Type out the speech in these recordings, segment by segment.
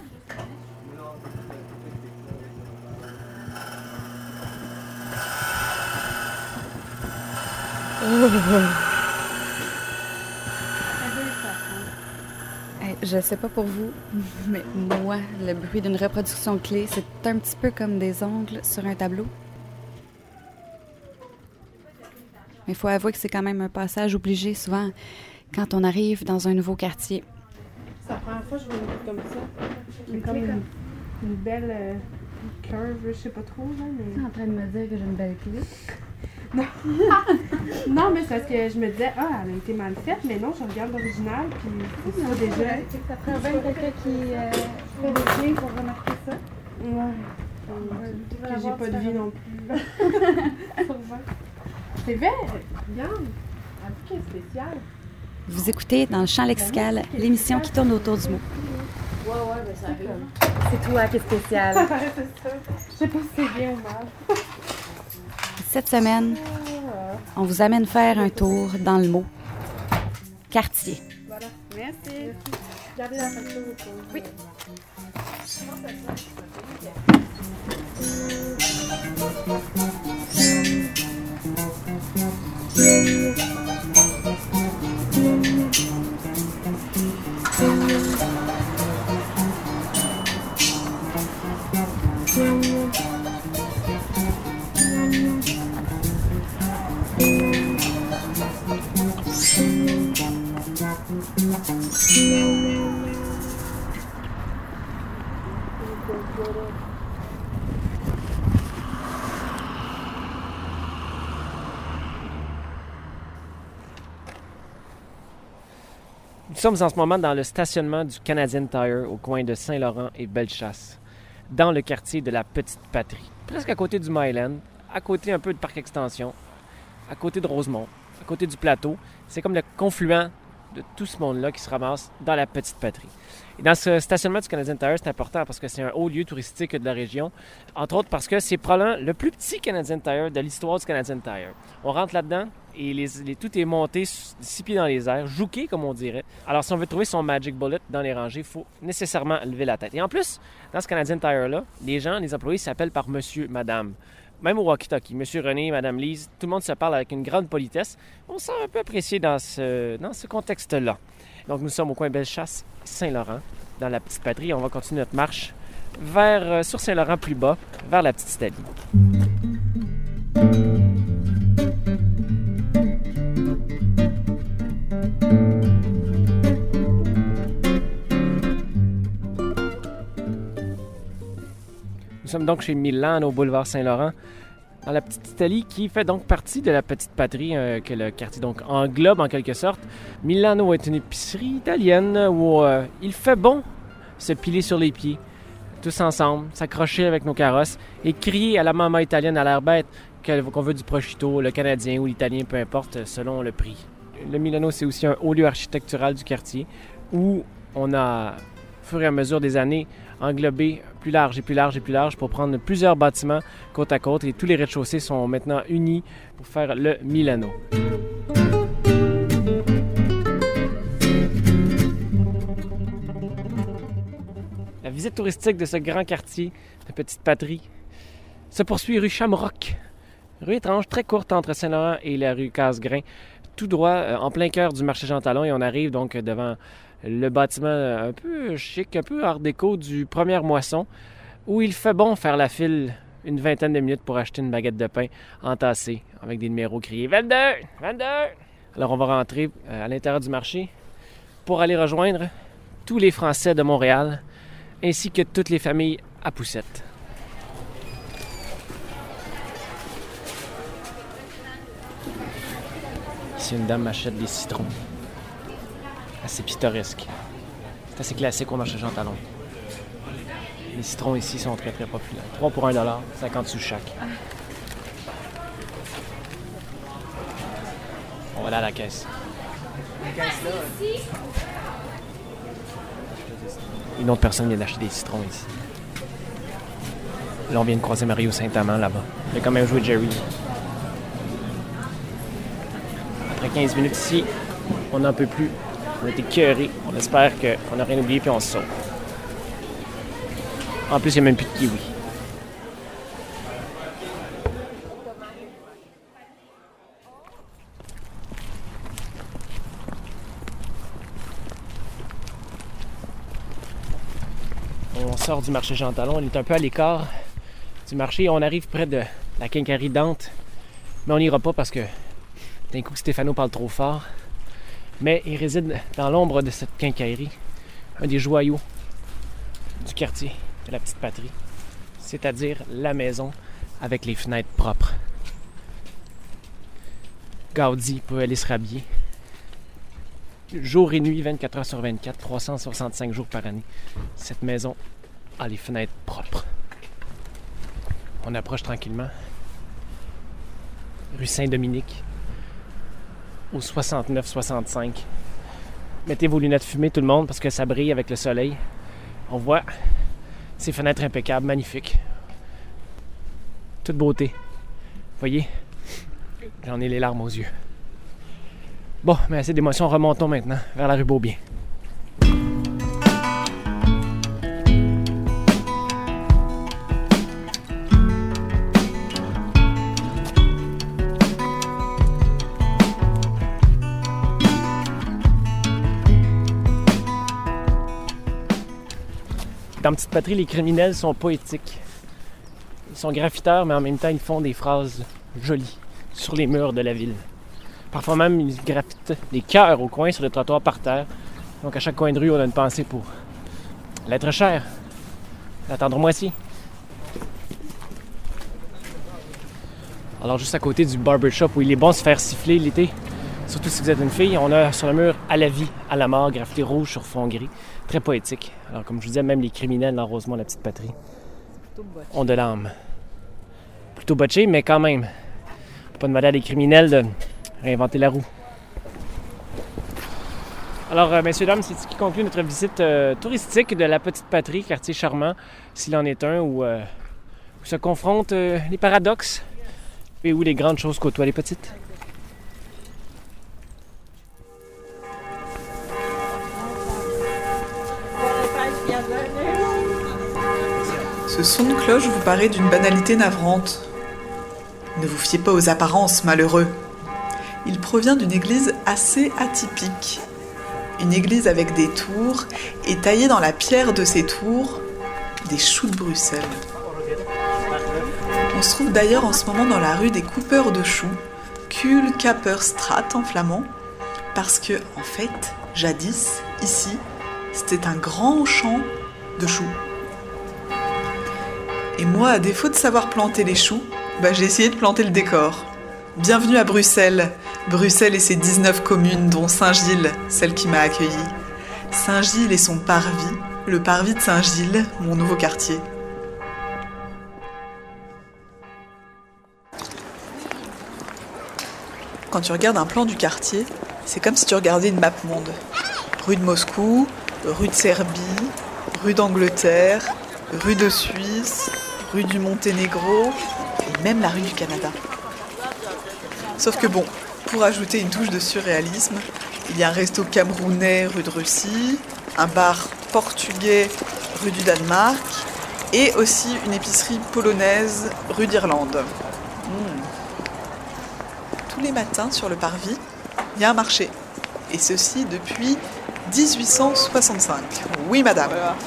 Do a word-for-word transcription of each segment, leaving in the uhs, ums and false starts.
Hey, je sais pas pour vous, mais moi, le bruit d'une reproduction clé, c'est un petit peu comme des ongles sur un tableau. Mais il faut avouer que c'est quand même un passage obligé souvent quand on arrive dans un nouveau quartier. C'est la première fois que je vois une route comme ça. J'ai comme une, une belle euh, curve, je sais pas trop, là, mais... Tu es en train de me dire que j'ai une belle clé? Non. Non, mais c'est parce que je me disais, ah, elle a été mal faite, mais non, je regarde l'original, puis c'est ça déjà. Ça ferait bien quelqu'un qui euh, fait le clé pour remarquer ça. Ouais. Euh, que j'ai pas de vie non plus. C'est vrai, regarde, elle dit qu'elle est spéciale. Vous écoutez dans le champ lexical l'émission qui tourne autour du mot. Ouais, ouais, mais ça arrive. C'est toi qui est spécial. C'est ça. Je sais pas si c'est bien ou mal. Cette semaine, on vous amène faire un tour dans le mot quartier. Voilà. Merci. Gardez la photo. Oui. Nous sommes en ce moment dans le stationnement du Canadian Tire au coin de Saint-Laurent et Bellechasse, dans le quartier de la Petite Patrie, presque à côté du Myland, à côté un peu de Parc Extension, à côté de Rosemont, à côté du plateau. C'est comme le confluent de tout ce monde-là qui se ramasse dans la Petite Patrie. Et dans ce stationnement du Canadian Tire, c'est important parce que c'est un haut lieu touristique de la région, entre autres parce que c'est probablement le plus petit Canadian Tire de l'histoire du Canadian Tire. On rentre là-dedans et les, les, tout est monté six pieds dans les airs, jouqué comme on dirait. Alors si on veut trouver son Magic Bullet dans les rangées, il faut nécessairement lever la tête. Et en plus, dans ce Canadian Tire-là, les gens, les employés s'appellent par monsieur, madame. Même au walkie-talkie, monsieur René, madame Lise, tout le monde se parle avec une grande politesse. On se sent un peu apprécié dans ce, dans ce contexte-là. Donc nous sommes au coin Bellechasse, Saint-Laurent, dans la Petite Patrie. On va continuer notre marche vers, euh, sur Saint-Laurent plus bas, vers la Petite Italie. Nous sommes donc chez Milano, au boulevard Saint-Laurent, dans la Petite Italie, qui fait donc partie de la Petite Patrie, euh, que le quartier donc englobe en quelque sorte. Milano est une épicerie italienne où euh, il fait bon se piler sur les pieds, tous ensemble, s'accrocher avec nos carrosses et crier à la maman italienne à l'air bête qu'on veut du prosciutto, le canadien ou l'italien, peu importe, selon le prix. Le Milano, c'est aussi un haut lieu architectural du quartier où on a, au fur et à mesure des années, englobé plus large et plus large et plus large pour prendre plusieurs bâtiments côte à côte et tous les rez-de-chaussée sont maintenant unis pour faire le Milano. La visite touristique de ce grand quartier de Petite Patrie se poursuit rue Shamrock. Rue étrange, très courte entre Saint-Laurent et la rue Casgrain, tout droit euh, en plein cœur du marché Jean Talon et on arrive donc devant le bâtiment un peu chic, un peu art déco du Première Moisson, où il fait bon faire la file une vingtaine de minutes pour acheter une baguette de pain entassée avec des numéros criés « vingt-deux! vingt-deux! » Alors on va rentrer à l'intérieur du marché pour aller rejoindre tous les Français de Montréal ainsi que toutes les familles à poussettes. Ici, une dame m'achète des citrons. Assez pittoresque. C'est assez classique au marché Jean Talon. Les citrons ici sont très très populaires. trois pour un dollar, cinquante sous chaque. On va aller à la caisse. La caisse là. Une autre personne vient d'acheter des citrons ici. Là, on vient de croiser Mario Saint-Amand là-bas. Il a quand même joué Jerry. Après quinze minutes ici, on n'en peut plus. On a été écœurés. On espère qu'on n'a rien oublié puis on se sauve. En plus, il n'y a même plus de kiwi. On sort du marché Jean Talon, on est un peu à l'écart du marché. On arrive près de la quincaillerie Dante, mais on n'ira pas parce que d'un coup Stéphano parle trop fort. Mais il réside dans l'ombre de cette quincaillerie, un des joyaux du quartier de la Petite Patrie, c'est-à-dire la maison avec les fenêtres propres. Gaudi peut aller se rhabiller. Jour et nuit, vingt-quatre heures sur vingt-quatre, trois cent soixante-cinq jours par année. Cette maison a les fenêtres propres. On approche tranquillement. Rue Saint-Dominique, au soixante-neuf soixante-cinq. Mettez vos lunettes fumées, tout le monde, parce que ça brille avec le soleil. On voit ces fenêtres impeccables, magnifiques. Toute beauté. Voyez, j'en ai les larmes aux yeux. Bon, mais assez d'émotions, remontons maintenant vers la rue Beaubien. Dans Petite Patrie, les criminels sont poétiques. Ils sont graffiteurs, mais en même temps, ils font des phrases jolies sur les murs de la ville. Parfois même, ils graffitent des cœurs au coin sur le trottoir par terre. Donc à chaque coin de rue, on a une pensée pour l'être cher, la tendre moitié. Alors juste à côté du barbershop où il est bon de se faire siffler l'été, surtout si vous êtes une fille, on a sur le mur « À la vie, à la mort », graffité rouge sur fond gris. Très poétique. Alors comme je vous disais, même les criminels dans Rosemont, la Petite Patrie, ont de l'âme. Plutôt botché, mais quand même. Faut pas demander à des criminels de réinventer la roue. Alors, euh, messieurs, dames, c'est ce qui conclut notre visite euh, touristique de la Petite Patrie, quartier charmant, s'il en est un, où, euh, où se confrontent euh, les paradoxes et où les grandes choses côtoient les petites. Ce son de cloche vous paraît d'une banalité navrante. Ne vous fiez pas aux apparences, malheureux. Il provient d'une église assez atypique. Une église avec des tours et taillés dans la pierre de ces tours, des choux de Bruxelles. On se trouve d'ailleurs en ce moment dans la rue des coupeurs de choux, Kuhlkaperstraat en flamand, parce que, en fait, jadis, ici, c'était un grand champ de choux. Et moi, à défaut de savoir planter les choux, bah, j'ai essayé de planter le décor. Bienvenue à Bruxelles. Bruxelles et ses dix-neuf communes, dont Saint-Gilles, celle qui m'a accueillie. Saint-Gilles et son parvis, le parvis de Saint-Gilles, mon nouveau quartier. Quand tu regardes un plan du quartier, c'est comme si tu regardais une map monde. Rue de Moscou, rue de Serbie, rue d'Angleterre, rue de Suisse, rue du Monténégro et même la rue du Canada. Sauf que bon, pour ajouter une touche de surréalisme, il y a un resto camerounais rue de Russie, un bar portugais rue du Danemark et aussi une épicerie polonaise rue d'Irlande. Mmh. Tous les matins sur le parvis, il y a un marché. Et ceci depuis dix-huit cent soixante-cinq. Oui, madame. Voilà.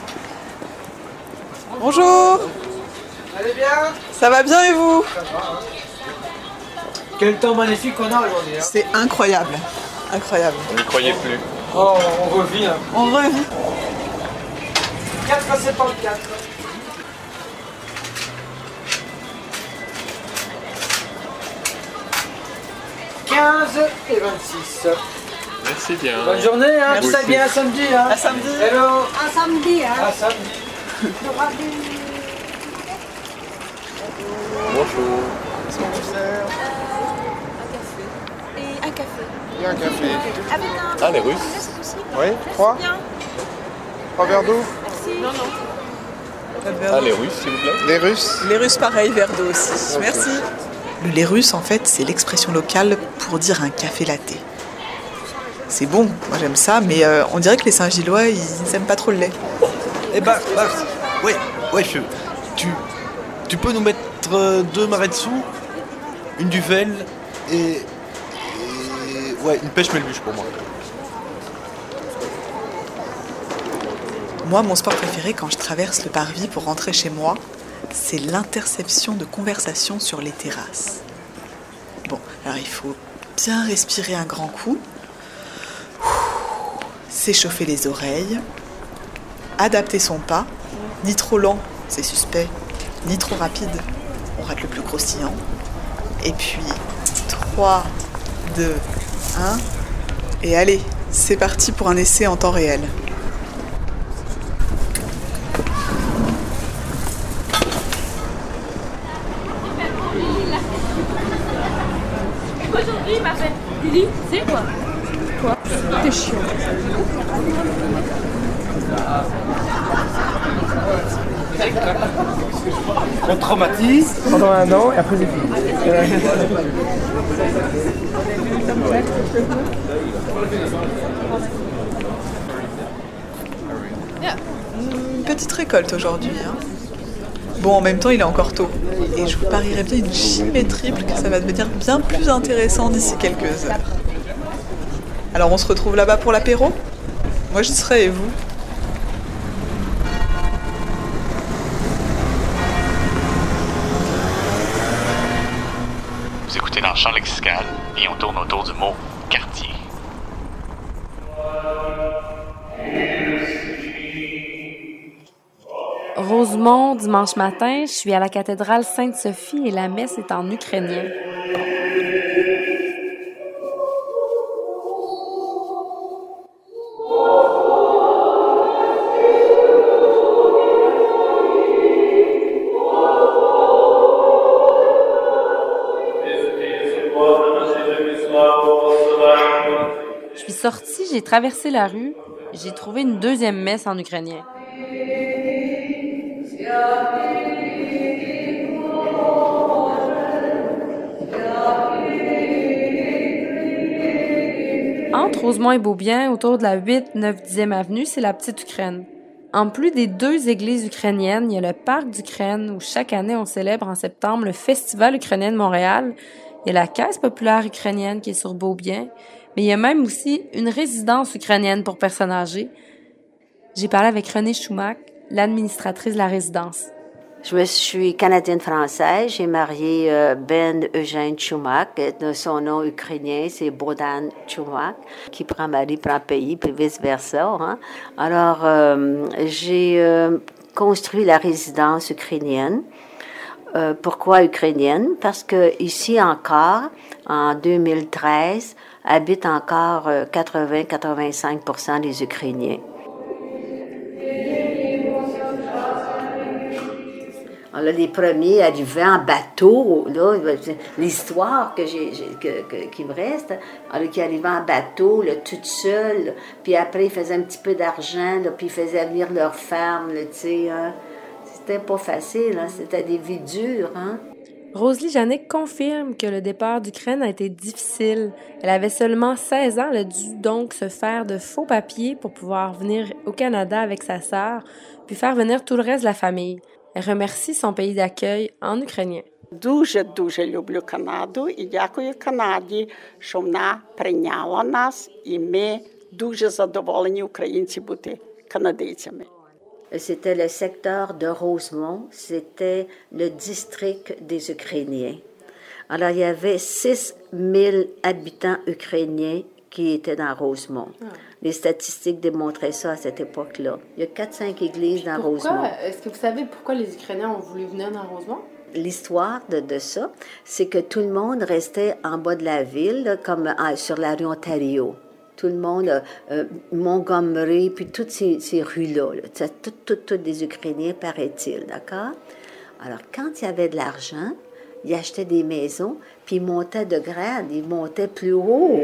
Bonjour. Allez bien? Ça va bien et vous? Ça va, hein. Quel temps magnifique on a aujourd'hui, hein. C'est incroyable. Incroyable. On n'y croyait plus. Oh, on revit, hein. On revit. quatre à soixante-quatre. quinze et vingt-six. Merci bien. Bonne journée, hein. Merci. Tout ça bien à samedi, hein. À samedi. Hello. À samedi, hein. À samedi. Bonjour. Euh, un café. Et un café. Il y a un café. Avec un... Ah, les Russes. C'est possible? Oui, trois. Bien. Trois verres d'eau. Merci. Non, non. Ah, les Russes, s'il vous plaît. Les Russes. Les Russes, pareil, verre d'eau aussi. Merci. Le lait russe, en fait, c'est l'expression locale pour dire un café latte. C'est bon, moi j'aime ça, mais euh, on dirait que les Saint-Gillois, ils n'aiment pas trop le lait. Eh ben, bah, Ouais, ouais, je, tu, tu peux nous mettre euh, deux marais dessous, une duvel et, et... Ouais, une pêche melbuche pour moi. Moi, mon sport préféré quand je traverse le parvis pour rentrer chez moi, c'est l'interception de conversations sur les terrasses. Bon, alors il faut bien respirer un grand coup, s'échauffer les oreilles, adapter son pas, ni trop lent, c'est suspect, ni trop rapide, on rate le plus croustillant. Et puis, trois, deux, un, et allez, c'est parti pour un essai en temps réel. Aujourd'hui, il m'appelle Lily, c'est quoi? Quoi? T'es chiant. On traumatise pendant un an et après c'est fini. Une petite récolte aujourd'hui, hein. Bon, en même temps, il est encore tôt. Et je vous parierais bien une chimée triple que ça va devenir bien plus intéressant d'ici quelques heures. Alors, on se retrouve là-bas pour l'apéro? Moi, j'y serai, et vous? Vous écoutez dans le champ lexical et on tourne autour du mot quartier. Rosemont, dimanche matin, je suis à la cathédrale Sainte-Sophie et la messe est en ukrainien. Je suis sortie, j'ai traversé la rue, j'ai trouvé une deuxième messe en ukrainien. Entre Rosemont et Beaubien, autour de la huit, neuf, dixième avenue, c'est la Petite Ukraine. En plus des deux églises ukrainiennes, il y a le Parc d'Ukraine où chaque année on célèbre en septembre le Festival ukrainien de Montréal. Il y a la Caisse populaire ukrainienne qui est sur Beaubien, mais il y a même aussi une résidence ukrainienne pour personnes âgées. J'ai parlé avec Renée Choumac, l'administratrice de la résidence. Je suis canadienne-française. J'ai marié euh, Ben Eugène Choumac. Son nom ukrainien, c'est Bohdan Choumac, qui prend mari, prend pays, puis vice-versa. Hein. Alors, euh, j'ai euh, construit la résidence ukrainienne. Euh, pourquoi ukrainienne? Parce que ici encore, en deux mille treize, habitent encore euh, quatre-vingts à quatre-vingt-cinq pour cent des Ukrainiens. Là, les premiers arrivaient en bateau, là, l'histoire que j'ai, j'ai, que, que, qui me reste, là, qui arrivaient en bateau, là, toute seule, là, puis après, ils faisaient un petit peu d'argent, là, puis ils faisaient venir leur femme, tu sais, hein. C'était pas facile, hein, c'était des vies dures, hein. Rosalie Janik confirme que le départ d'Ukraine a été difficile. Elle avait seulement seize ans, elle a dû donc se faire de faux papiers pour pouvoir venir au Canada avec sa sœur, puis faire venir tout le reste de la famille. Elle remercie son pays d'accueil en ukrainien. Дуже-дуже люблю Канаду і дякую Канаді, що вона прийняла нас, і ми дуже задоволені українці бути канадійцями. C'était le secteur de Rosemont, c'était le district des Ukrainiens. Alors, il y avait six mille habitants ukrainiens qui étaient dans Rosemont. Ah. Les statistiques démontraient ça à cette époque-là. Il y a quatre cinq églises dans pourquoi, Rosemont. Est-ce que vous savez pourquoi les Ukrainiens ont voulu venir dans Rosemont? L'histoire de, de ça, c'est que tout le monde restait en bas de la ville, là, comme euh, sur la rue Ontario. Tout le monde, euh, Montgomery, puis toutes ces, ces rues-là, là, toutes, toutes, toutes des Ukrainiens, paraît-il, d'accord? Alors, quand il y avait de l'argent, ils achetaient des maisons, puis ils montaient de grade, ils montaient plus haut.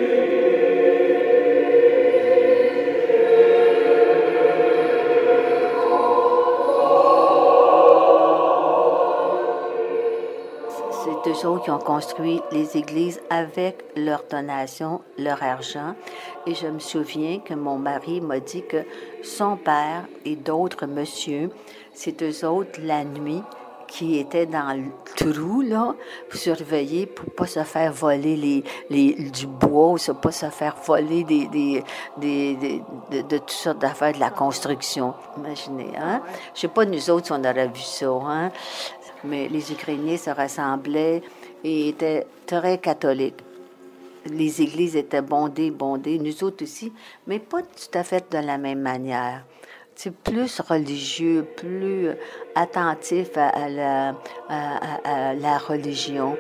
C'est eux autres qui ont construit les églises avec leur donation, leur argent. Et je me souviens que mon mari m'a dit que son père et d'autres messieurs c'est eux autres, la nuit, qui étaient dans le trou, là, pour surveiller, pour pas se faire voler les, les, du bois, ou pas se faire voler des, des, des, des, de, de toutes sortes d'affaires de la construction. Imaginez, hein? Je sais pas, nous autres, si on aurait vu ça, hein? Mais les Ukrainiens se rassemblaient et étaient très catholiques. Les églises étaient bondées, bondées, nous autres aussi, mais pas tout à fait de la même manière. C'est plus religieux, plus attentif à, à, la, à, à, à la religion.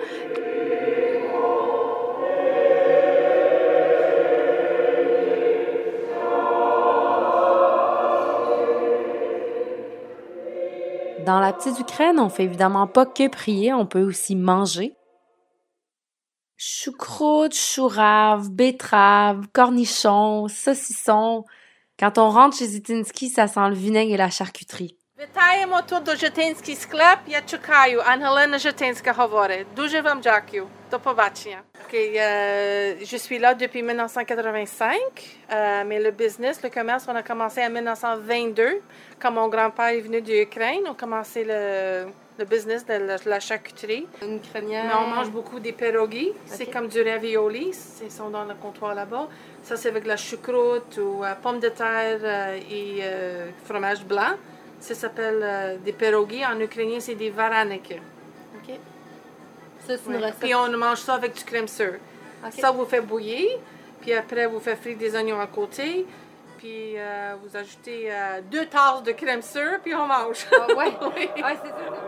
Dans la petite Ukraine, on fait évidemment pas que prier, on peut aussi manger. Choucroute, chourave, betterave, cornichons, saucissons. Quand on rentre chez Zitinsky, ça sent le vinaigre et la charcuterie. Вітаємо тут до Житинський склеп. Я чекаю. Ангелина Житинська говорить. Дуже вам дякую. До побачення. Okay, euh, je suis là depuis dix-neuf cent quatre-vingt-cinq, euh, mais le business, le commerce, on a commencé en dix-neuf cent vingt-deux. Quand mon grand-père est venu d'Ukraine, on a commencé le, le business de la, la charcuterie. Une ukrainienne. Mais on mange beaucoup des pierogies. Okay. C'est comme du ravioli. Ils sont dans le comptoir là-bas. Ça, c'est avec la choucroute ou euh, pommes de terre euh, et euh, fromage blanc. Ça s'appelle euh, des pierogies. En ukrainien, c'est des varaniki. OK? Ça, c'est une ouais. recette. Puis on mange ça avec du crème sure. Okay. Ça, vous fait bouillir. Puis après, vous faites frire des oignons à côté. Puis euh, vous ajoutez euh, deux tasses de crème sure, puis on mange. Ah ouais? Oui. Ouais, c'est ça.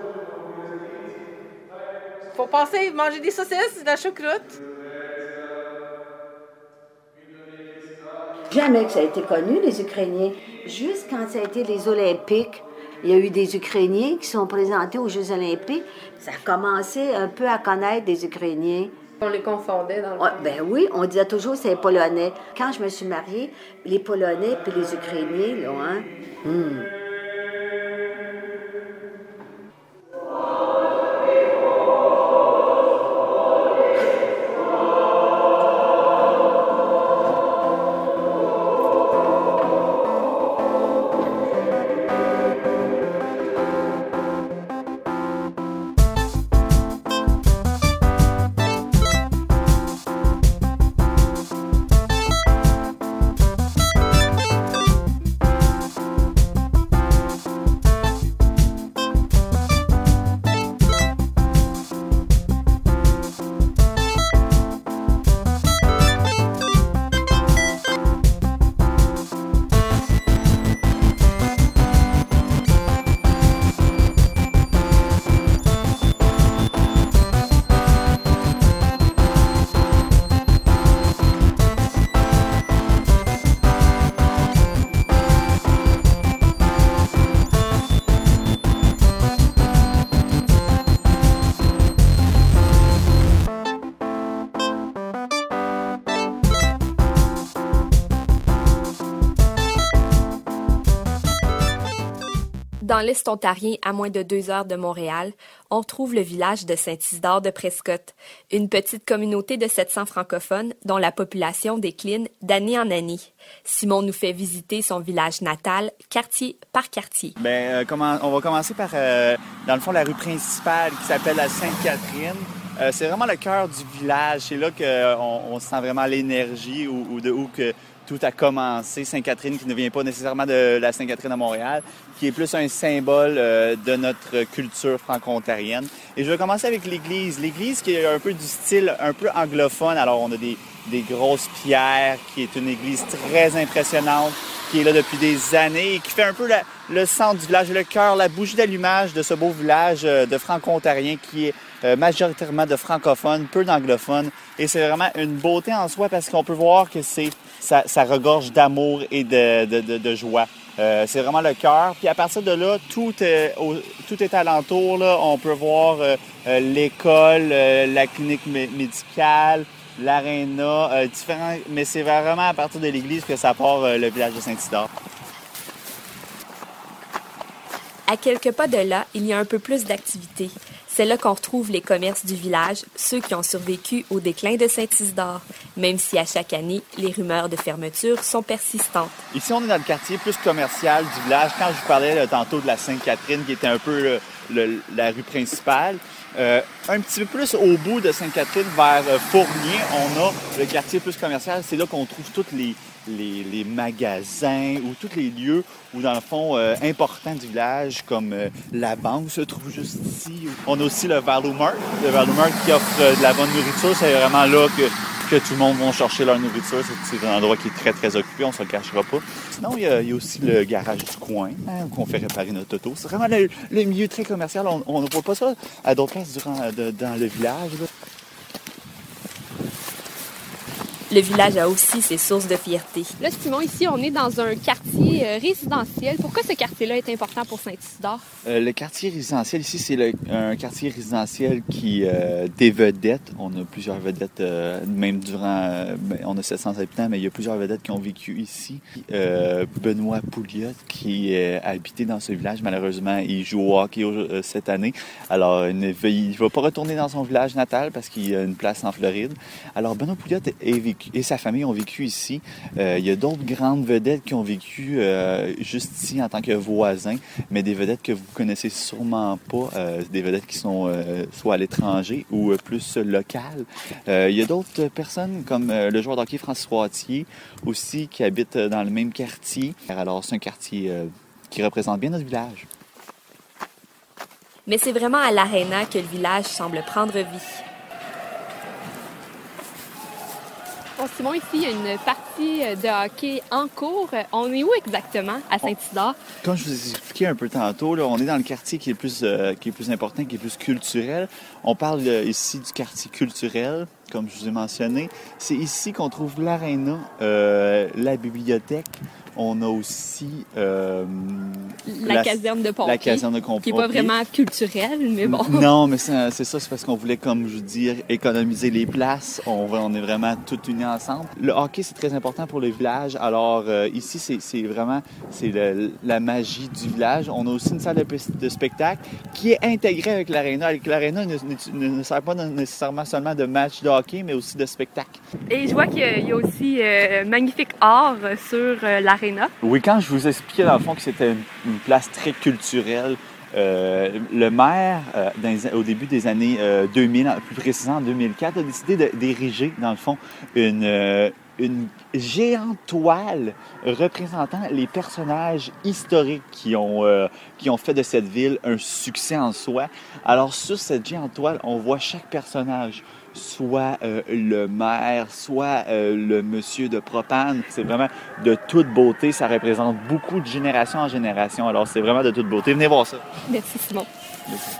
Faut penser à manger des saucisses, de la choucroute. Jamais que ça a été connu, les Ukrainiens. Juste quand ça a été les Olympiques, il y a eu des Ukrainiens qui sont présentés aux Jeux olympiques. Ça a commencé un peu à connaître des Ukrainiens. On les confondait dans le ouais, ben oui, on disait toujours c'est les Polonais. Quand je me suis mariée, les Polonais puis les Ukrainiens, là, hein? Hum. Dans l'Est ontarien, à moins de deux heures de Montréal, on trouve le village de Saint-Isidore de Prescott, une petite communauté de sept cents francophones dont la population décline d'année en année. Simon nous fait visiter son village natal, quartier par quartier. Bien, euh, comment, on va commencer par, euh, dans le fond, la rue principale qui s'appelle la Sainte-Catherine. Euh, c'est vraiment le cœur du village. C'est là qu'on on sent vraiment l'énergie ou, ou de où que tout a commencé. Sainte-Catherine, qui ne vient pas nécessairement de la Sainte-Catherine à Montréal, qui est plus un symbole euh, de notre culture franco-ontarienne. Et je vais commencer avec l'église. L'église qui est un peu du style un peu anglophone. Alors, on a des, des grosses pierres, qui est une église très impressionnante, qui est là depuis des années et qui fait un peu la, le centre du village, le cœur, la bougie d'allumage de ce beau village euh, de franco-ontarien qui est euh, majoritairement de francophones, peu d'anglophones. Et c'est vraiment une beauté en soi parce qu'on peut voir que c'est ça, ça regorge d'amour et de, de, de, de joie. Euh, c'est vraiment le cœur. Puis à partir de là, tout est, au, tout est alentour. Là. On peut voir euh, euh, l'école, euh, la clinique mé- médicale, l'aréna, euh, différents. Mais c'est vraiment à partir de l'église que ça part euh, le village de Saint-Isidore. À quelques pas de là, il y a un peu plus d'activité. C'est là qu'on retrouve les commerces du village, ceux qui ont survécu au déclin de Saint-Isidore. même si à chaque année, les rumeurs de fermeture sont persistantes. Ici, on est dans le quartier plus commercial du village. Quand je vous parlais là, tantôt de la Sainte-Catherine, qui était un peu le, le, la rue principale, euh, un petit peu plus au bout de Sainte-Catherine, vers euh, Fournier, on a le quartier plus commercial. C'est là qu'on trouve tous les, les, les magasins ou tous les lieux où, dans le fond, euh, importants du village, comme euh, la banque se trouve juste ici. On a aussi le Value Mart, le Value Mart qui offre euh, de la bonne nourriture. C'est vraiment là que que tout le monde va chercher leur nourriture. C'est un endroit qui est très, très occupé, on ne se le cachera pas. Sinon, il y a, il y a aussi le garage du coin, hein, où on fait réparer notre auto. C'est vraiment le, le milieu très commercial. On ne voit pas ça à d'autres places durant, de, dans le village. Là. Le village a aussi ses sources de fierté. Là, Simon, ici, on est dans un quartier euh, résidentiel. Pourquoi ce quartier-là est important pour Saint-Isidore? Euh, le quartier résidentiel ici, c'est le, un quartier résidentiel qui euh, des vedettes. On a plusieurs vedettes, euh, même durant... Euh, on a sept cents habitants, mais il y a plusieurs vedettes qui ont vécu ici. Euh, Benoît Pouliot, qui euh, a habité dans ce village, malheureusement, il joue au hockey euh, cette année. Alors, il ne va pas retourner dans son village natal parce qu'il a une place en Floride. Alors, Benoît Pouliot est vécu et sa famille ont vécu ici. Euh, il y a d'autres grandes vedettes qui ont vécu euh, juste ici en tant que voisins, mais des vedettes que vous connaissez sûrement pas, euh, des vedettes qui sont euh, soit à l'étranger ou euh, plus locales. Euh, il y a d'autres personnes comme euh, le joueur de hockey François Wattier aussi qui habite dans le même quartier. Alors c'est un quartier euh, qui représente bien notre village. Mais c'est vraiment à l'Arena que le village semble prendre vie. Bon, Simon, ici, il y a une partie de hockey en cours. On est où exactement, à Saint-Isidore? Comme je vous ai expliqué un peu tantôt, là, on est dans le quartier qui est, le plus, euh, qui est le plus important, qui est plus culturel. On parle euh, ici du quartier culturel, comme je vous ai mentionné. C'est ici qu'on trouve l'aréna, euh, la bibliothèque. On a aussi euh, la, la caserne de pompiers, la caserne de pompiers, qui n'est pas vraiment culturelle, mais bon. Non, mais c'est, c'est ça, c'est parce qu'on voulait, comme je vous dis, économiser les places. On, on est vraiment tous unis ensemble. Le hockey, c'est très important pour le village. Alors euh, ici, c'est, c'est vraiment c'est le, la magie du village. On a aussi une salle de, de spectacle qui est intégrée avec l'aréna. Avec l'aréna ne, ne, ne sert pas nécessairement seulement de match de hockey, mais aussi de spectacle. Et je vois qu'il y a aussi euh, magnifique art sur euh, l'aréna. Oui, quand je vous expliquais dans le fond que c'était une, une place très culturelle, euh, le maire, euh, dans, au début des années euh, deux mille, plus précisément en deux mille quatre, a décidé de, d'ériger, dans le fond, une, euh, une géante toile représentant les personnages historiques qui ont, euh, qui ont fait de cette ville un succès en soi. Alors, sur cette géante toile, on voit chaque personnage, soit euh, le maire, soit euh, le monsieur de propane. C'est vraiment de toute beauté. Ça représente beaucoup de génération en génération. Alors, c'est vraiment de toute beauté. Venez voir ça. Merci, Simon. Merci.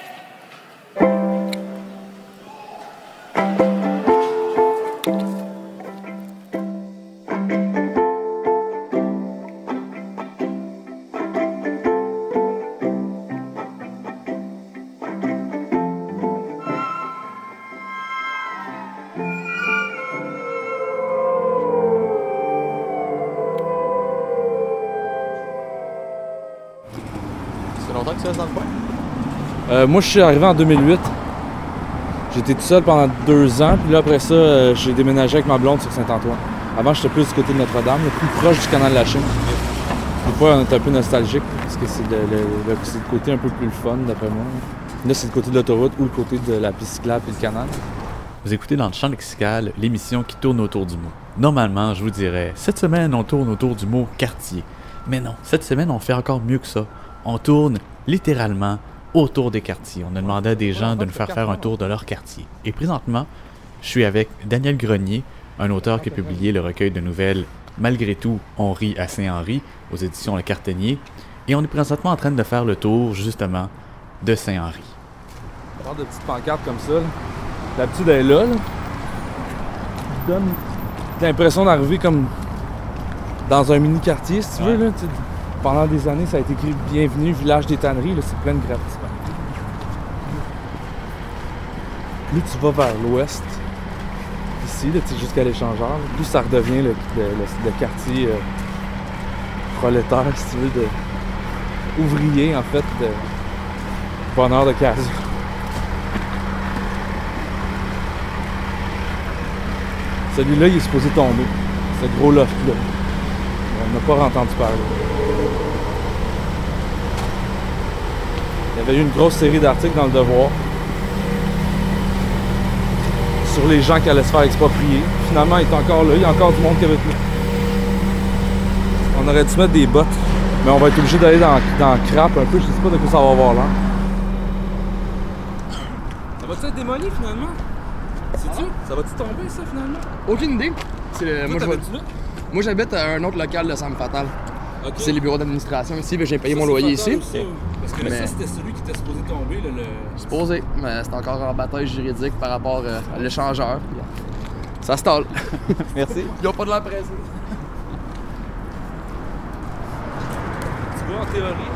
Euh, moi, je suis arrivé en deux mille huit. J'étais tout seul pendant deux ans, puis là, après ça, euh, j'ai déménagé avec ma blonde sur Saint-Antoine. Avant, j'étais plus du côté de Notre-Dame, le plus proche du canal de la Chine. Des fois, on est un peu nostalgique, parce que c'est le, le, le, c'est le côté un peu plus le fun, d'après moi. Là, c'est le côté de l'autoroute ou le côté de la piste cyclable et le canal. Vous écoutez dans le champ lexical l'émission qui tourne autour du mot. Normalement, je vous dirais, cette semaine, on tourne autour du mot quartier. Mais non, cette semaine, on fait encore mieux que ça. On tourne littéralement autour des quartiers. On a demandé à des gens de nous faire faire un tour de leur quartier. Et présentement, je suis avec Daniel Grenier, un auteur qui a publié le recueil de nouvelles « Malgré tout, on rit à Saint-Henri » aux éditions Le Cartenier. Et on est présentement en train de faire le tour, justement, de Saint-Henri. On parle de petites pancartes comme ça. Là. L'habitude est là. là. Ça donne l'impression d'arriver comme dans un mini-quartier, si tu ouais. veux. Là, tu... Pendant des années, ça a été écrit « Bienvenue, village des tanneries ». Là, c'est plein de graffitis. Plus tu vas vers l'ouest, ici, là, jusqu'à l'échangeur, plus ça redevient le, le, le, le quartier euh, prolétaire, si tu veux, de ouvrier, en fait, de bonheur d'occasion. Celui-là, il est supposé tomber. Ce gros loft-là. On n'a pas entendu parler. Il y avait eu une grosse série d'articles dans Le Devoir sur les gens qui allaient se faire exproprier. Finalement, il est encore là. Il y a encore du monde qui est avec nous. On aurait dû mettre des bottes. Mais on va être obligé d'aller dans, dans le crap un peu. Je sais pas de quoi ça va avoir l'air. Ça va-tu être démoli finalement? Sais-tu? Ça va-tu tomber ça finalement? Aucune idée. C'est le... Toi, moi, je t'habites-tu là? Moi j'habite à un autre local de Sam Fatal. Okay. C'est les bureaux d'administration ici, mais j'ai payé ça, mon loyer fatal, ici. Ça. Parce que mais... ça c'était celui qui était supposé tomber. Là, le... Supposé, mais c'est encore en bataille juridique par rapport euh, à l'échangeur. Ça se tâle. Merci. Ils ont pas de l'air pressés. Tu vois, en théorie,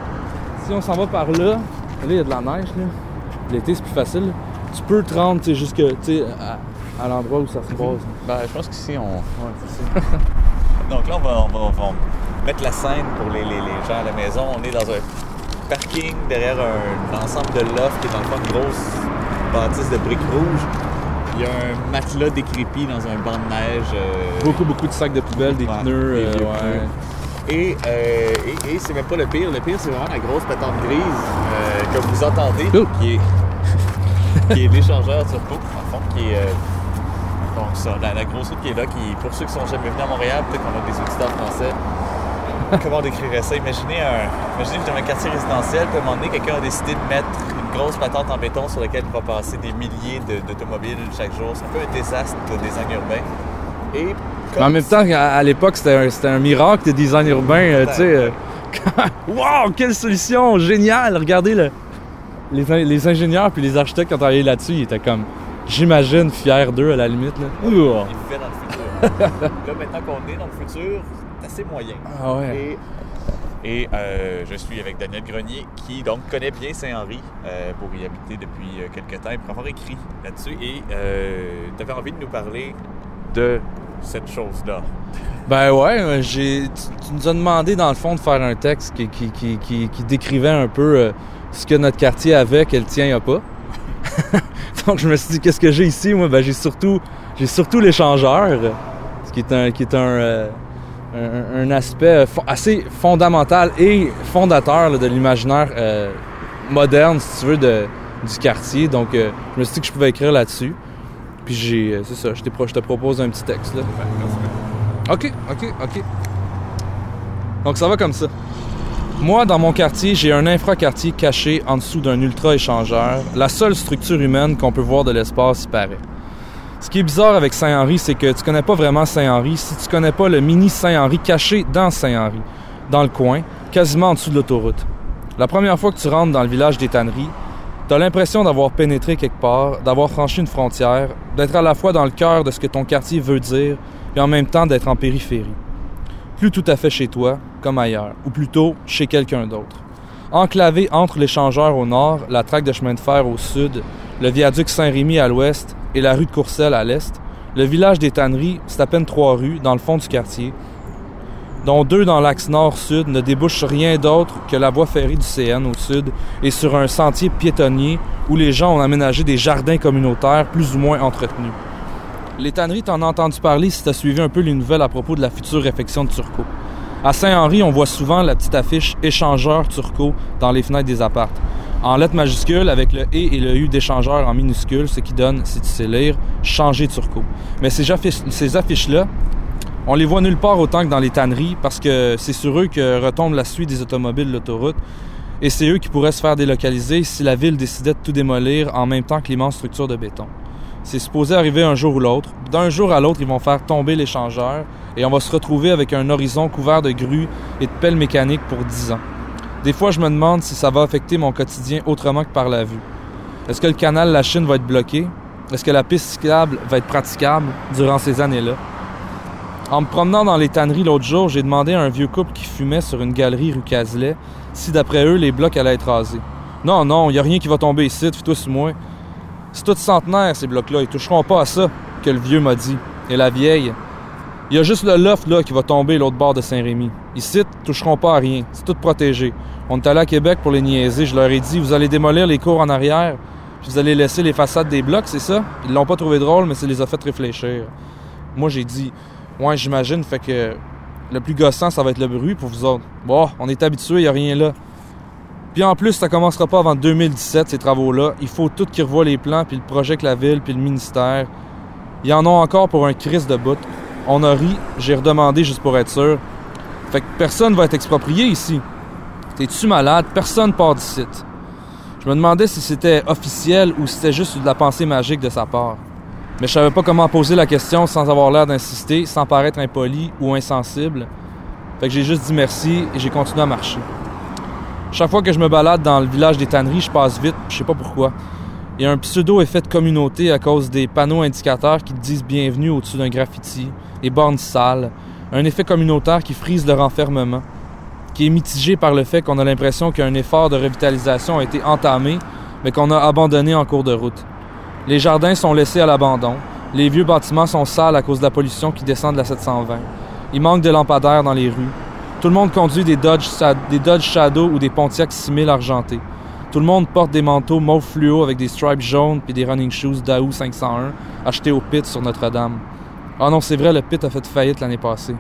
si on s'en va par là, là il y a de la neige. Là. L'été c'est plus facile. Là. Tu peux te rendre jusque à, à l'endroit où ça se passe. Ben, je pense qu'ici on. Ouais, c'est ça. Donc là, on va, on, va, on va mettre la scène pour les, les, les gens à la maison. On est dans un parking derrière un, un ensemble de lofts qui est dans le fond une grosse bâtisse de briques rouges. Il y a un matelas décrépit dans un banc de neige. Euh... Beaucoup, beaucoup de sacs de poubelle, des ouais, pneus. Des euh, vieux ouais. pneus. Et, euh, et, et c'est même pas le pire. Le pire, c'est vraiment la grosse patente grise euh, que vous entendez, oh. qui est qui est l'échangeur turco, en fond, qui est... Euh, donc ça, la, la grosse route qui est là, qui, pour ceux qui sont jamais venus à Montréal, peut-être qu'on a des auditeurs français, comment on décrirait ça? Imaginez un, imaginez que dans un quartier résidentiel, puis à un moment donné, quelqu'un a décidé de mettre une grosse patente en béton sur laquelle il va passer des milliers de, d'automobiles chaque jour. C'est un peu un désastre de design urbain. Et mais en même temps, à, à l'époque, c'était un, c'était un miracle de design urbain, euh, tu sais. Euh, wow, quelle solution! Génial! Regardez le... Les, les ingénieurs puis les architectes qui ont travaillé là-dessus, ils étaient comme, j'imagine, fiers d'eux à la limite. Là. Ils vivaient dans le futur. Là, maintenant qu'on est dans le futur, c'est assez moyen. Ah ouais. Et, et euh, je suis avec Daniel Grenier, qui donc connaît bien Saint-Henri euh, pour y habiter depuis euh, quelques temps et pour avoir écrit là-dessus. Et euh, tu avais envie de nous parler de cette chose-là. Ben ouais, j'ai, tu, tu nous as demandé dans le fond de faire un texte qui, qui, qui, qui, qui décrivait un peu... Euh, ce que notre quartier avait, que le tien a pas. Donc je me suis dit, qu'est-ce que j'ai ici? Moi, ben j'ai surtout j'ai surtout l'échangeur, ce qui est un qui est un, euh, un, un aspect assez fondamental et fondateur là, de l'imaginaire euh, moderne, si tu veux, de, du quartier. Donc euh, je me suis dit que je pouvais écrire là-dessus. Puis j'ai, euh, c'est ça, je, je te propose un petit texte là. Ok, ok, ok. Donc ça va comme ça. Moi, dans mon quartier, j'ai un infraquartier caché en dessous d'un ultra-échangeur. La seule structure humaine qu'on peut voir de l'espace y paraît. Ce qui est bizarre avec Saint-Henri, c'est que tu connais pas vraiment Saint-Henri si tu connais pas le mini Saint-Henri caché dans Saint-Henri, dans le coin, quasiment en dessous de l'autoroute. La première fois que tu rentres dans le village des tanneries, t'as l'impression d'avoir pénétré quelque part, d'avoir franchi une frontière, d'être à la fois dans le cœur de ce que ton quartier veut dire, et en même temps d'être en périphérie. Plus tout à fait chez toi, comme ailleurs, ou plutôt chez quelqu'un d'autre. Enclavé entre l'échangeur au nord, la traque de chemin de fer au sud, le viaduc Saint-Rémy à l'ouest et la rue de Courcelles à l'est, le village des tanneries, c'est à peine trois rues dans le fond du quartier, dont deux dans l'axe nord-sud ne débouchent sur rien d'autre que la voie ferrée du C N au sud et sur un sentier piétonnier où les gens ont aménagé des jardins communautaires plus ou moins entretenus. Les tanneries, t'en as entendu parler si t'as suivi un peu les nouvelles à propos de la future réfection de Turco. À Saint-Henri, on voit souvent la petite affiche « Échangeur Turco » dans les fenêtres des appartes. En lettres majuscules, avec le « et » et le « u » d'échangeur en minuscules, ce qui donne, si tu sais lire, « Changer Turco ». Mais ces, affiches, ces affiches-là, on les voit nulle part autant que dans les tanneries parce que c'est sur eux que retombe la suite des automobiles de l'autoroute et c'est eux qui pourraient se faire délocaliser si la ville décidait de tout démolir en même temps que l'immense structure de béton. C'est supposé arriver un jour ou l'autre. D'un jour à l'autre, ils vont faire tomber l'échangeur et on va se retrouver avec un horizon couvert de grues et de pelles mécaniques pour dix ans. Des fois, je me demande si ça va affecter mon quotidien autrement que par la vue. Est-ce que le canal La Chine va être bloqué? Est-ce que la piste cyclable va être praticable durant ces années-là? En me promenant dans les tanneries l'autre jour, j'ai demandé à un vieux couple qui fumait sur une galerie rue Cazelet si, d'après eux, les blocs allaient être rasés. Non, non, il n'y a rien qui va tomber ici, fais-toi sur moi. C'est tout centenaire, ces blocs-là. Ils toucheront pas à ça, que le vieux m'a dit. Et la vieille. Il y a juste le loft, là, qui va tomber l'autre bord de Saint-Rémy. Ici, ils toucheront pas à rien. C'est tout protégé. On est allé à Québec pour les niaiser. Je leur ai dit, vous allez démolir les cours en arrière, puis vous allez laisser les façades des blocs, c'est ça? Ils l'ont pas trouvé drôle, mais ça les a fait réfléchir. Moi, j'ai dit, ouais, j'imagine, fait que le plus gossant, ça va être le bruit pour vous autres. Bon, on est habitués, y a rien là. Puis en plus, ça commencera pas avant deux mille dix-sept, ces travaux-là. Il faut tout qu'ils revoient les plans, puis le projet que la ville, puis le ministère. Ils en ont encore pour un crisse de bout. On a ri, j'ai redemandé juste pour être sûr. Fait que personne va être exproprié ici. T'es-tu malade? Personne part d'ici. Je me demandais si c'était officiel ou si c'était juste de la pensée magique de sa part. Mais je savais pas comment poser la question sans avoir l'air d'insister, sans paraître impoli ou insensible. Fait que j'ai juste dit merci et j'ai continué à marcher. Chaque fois que je me balade dans le village des tanneries, je passe vite, je sais pas pourquoi. Il y a un pseudo-effet de communauté à cause des panneaux indicateurs qui te disent bienvenue au-dessus d'un graffiti, les bornes sales, un effet communautaire qui frise le renfermement, qui est mitigé par le fait qu'on a l'impression qu'un effort de revitalisation a été entamé, mais qu'on a abandonné en cours de route. Les jardins sont laissés à l'abandon, les vieux bâtiments sont sales à cause de la pollution qui descend de la sept cent vingt. Il manque de lampadaires dans les rues. Tout le monde conduit des Dodge, des Dodge Shadow ou des Pontiac six mille argentés. Tout le monde porte des manteaux mauve fluo avec des stripes jaunes puis des running shoes Daou cinq cent un achetés au Pit sur Notre-Dame. Ah non, c'est vrai, le Pit a fait faillite l'année passée.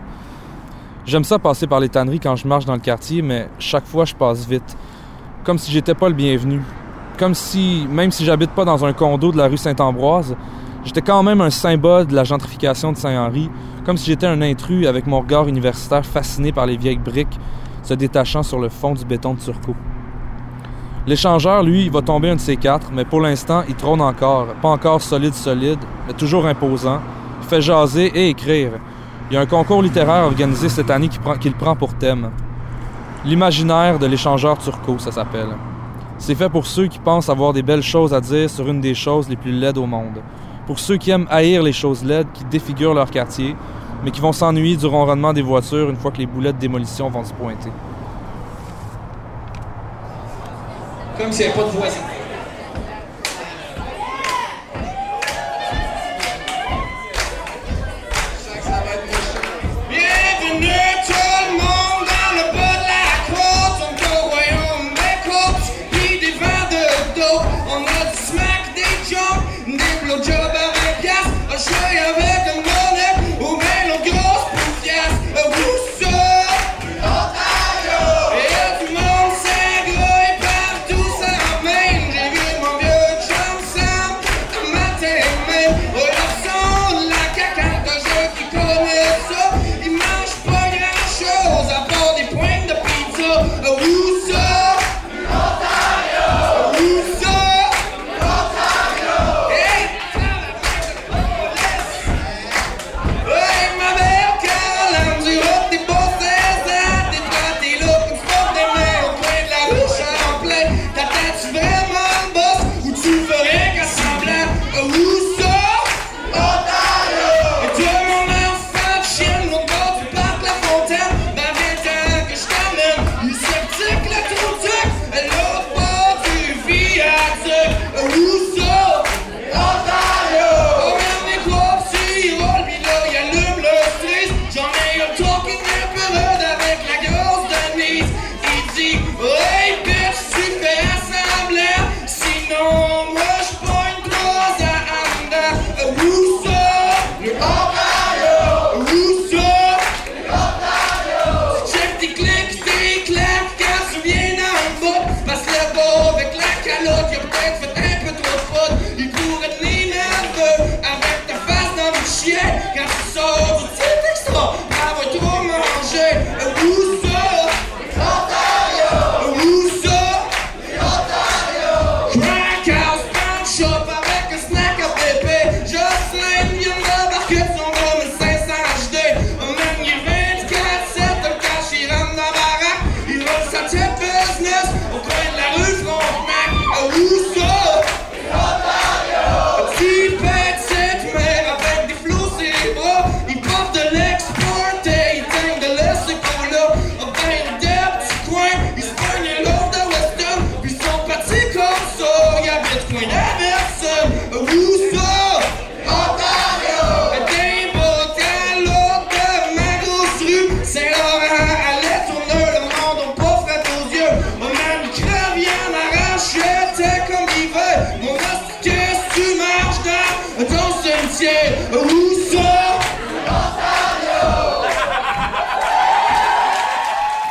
J'aime ça passer par les tanneries quand je marche dans le quartier, mais chaque fois, je passe vite. Comme si j'étais pas le bienvenu. Comme si, même si j'habite pas dans un condo de la rue Saint-Ambroise, j'étais quand même un symbole de la gentrification de Saint-Henri, comme si j'étais un intrus avec mon regard universitaire fasciné par les vieilles briques se détachant sur le fond du béton de Turcot. L'échangeur, lui, il va tomber un de ces quatre, mais pour l'instant, il trône encore. Pas encore solide-solide, mais toujours imposant. Il fait jaser et écrire. Il y a un concours littéraire organisé cette année qui, prend, qui le prend pour thème. L'imaginaire de l'échangeur Turcot, ça s'appelle. C'est fait pour ceux qui pensent avoir des belles choses à dire sur une des choses les plus laides au monde. Pour ceux qui aiment haïr les choses laides qui défigurent leur quartier, mais qui vont s'ennuyer du ronronnement des voitures une fois que les boulets de démolition vont se pointer. Comme s'il n'y avait pas de voisins. Bienvenue tout le monde dans le bas de la côte. On est au royaume des coupes, puis des vents de dos. On a du smack, des jumps, des blowjobs avec gaz. Un chien avec un bonnet, ou bien nos grosses poufiasses. Où ça? Ontario! Et tout le monde s'agrée partout ça ramène.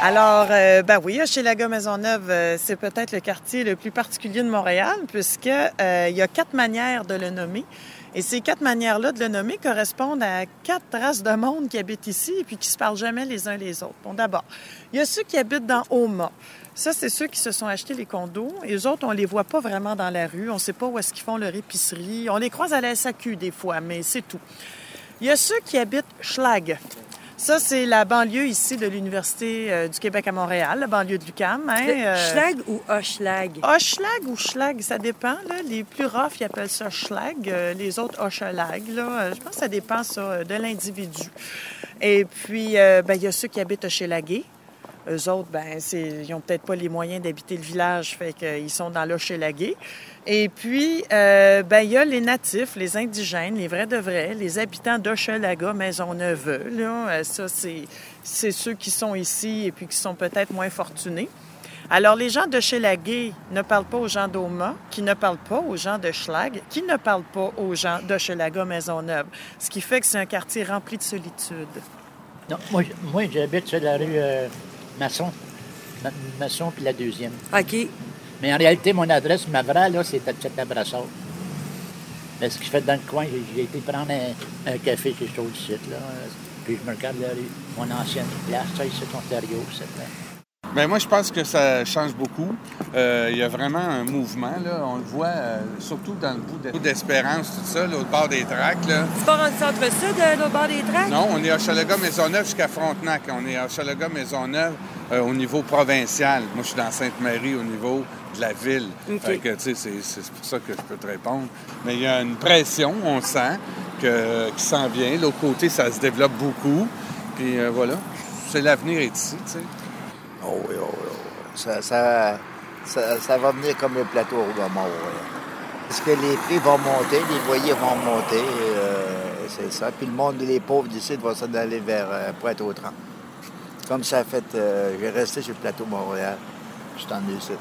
Alors, euh, ben oui, Hochelaga Maisonneuve, euh, c'est peut-être le quartier le plus particulier de Montréal, puisque euh, il y a quatre manières de le nommer. Et ces quatre manières-là de le nommer correspondent à quatre races de monde qui habitent ici et puis qui se parlent jamais les uns les autres. Bon, d'abord, il y a ceux qui habitent dans Oma. Ça, c'est ceux qui se sont achetés les condos. Et eux autres, on les voit pas vraiment dans la rue. On sait pas où est-ce qu'ils font leur épicerie. On les croise à la S A Q des fois, mais c'est tout. Il y a ceux qui habitent Schlag. Ça, c'est la banlieue ici de l'Université euh, du Québec à Montréal, la banlieue de l'U Q A M. Hein, euh... Schlag ou Hochelag? Hochelag ou Schlag, ça dépend. Là. Les plus rough, ils appellent ça Schlag. Euh, les autres, Hochelag. Là. Je pense que ça dépend ça, de l'individu. Et puis, euh, ben, il y a ceux qui habitent Hochelagué. Eux autres, ben, c'est, ils n'ont peut-être pas les moyens d'habiter le village, fait qu'ils sont dans l'Hochelagué. Et puis, euh, ben, il y a les natifs, les indigènes, les vrais de vrais, les habitants d'Hochelaga, Maisonneuve. Là, ça, c'est, c'est ceux qui sont ici et puis qui sont peut-être moins fortunés. Alors, les gens d'Hochelagué ne parlent pas aux gens d'Oma, qui ne parlent pas aux gens de Schlag, qui ne parlent pas aux gens d'Hochelaga, Maisonneuve. Ce qui fait que c'est un quartier rempli de solitude. Non, moi, moi j'habite sur la rue euh, Masson. Ma- Masson, puis la deuxième. OK. Mais en réalité, mon adresse, ma vraie, là, c'est à Tchèque-la-Brassard. Mais ce que je fais dans le coin, j'ai, j'ai été prendre un, un café chez Chaud du site, là. Puis je me regarde la rue, mon ancienne place, ça, ici, Ontario, c'est là. Bien, moi, je pense que ça change beaucoup. Euh, il y a vraiment un mouvement, là. On le voit, euh, surtout dans le bout de- d'Espérance, tout ça, là, au bord des tracts, là. C'est pas rendu centre-sud, de l'autre bord des tracts? Non, on est à Hochelaga-Maisonneuve jusqu'à Frontenac. On est à Hochelaga-Maisonneuve euh, au niveau provincial. Moi, je suis dans Sainte-Marie au niveau de la ville. OK. Fait que, tu sais, c'est, c'est pour ça que je peux te répondre. Mais il y a une pression, on sent, que, qui s'en vient. L'autre côté, ça se développe beaucoup. Puis euh, voilà, c'est l'avenir est ici, tu sais. Oh oui, oh oui, oh oui. Ça, ça, ça, ça va venir comme le plateau de mort. Parce que les prix vont monter, les loyers vont monter, euh, c'est ça. Puis le monde, les pauvres d'ici vont s'en aller vers euh, Pointe-aux-Trembles. Comme ça a fait, euh, j'ai resté sur le plateau de Montréal. Je suis en ici.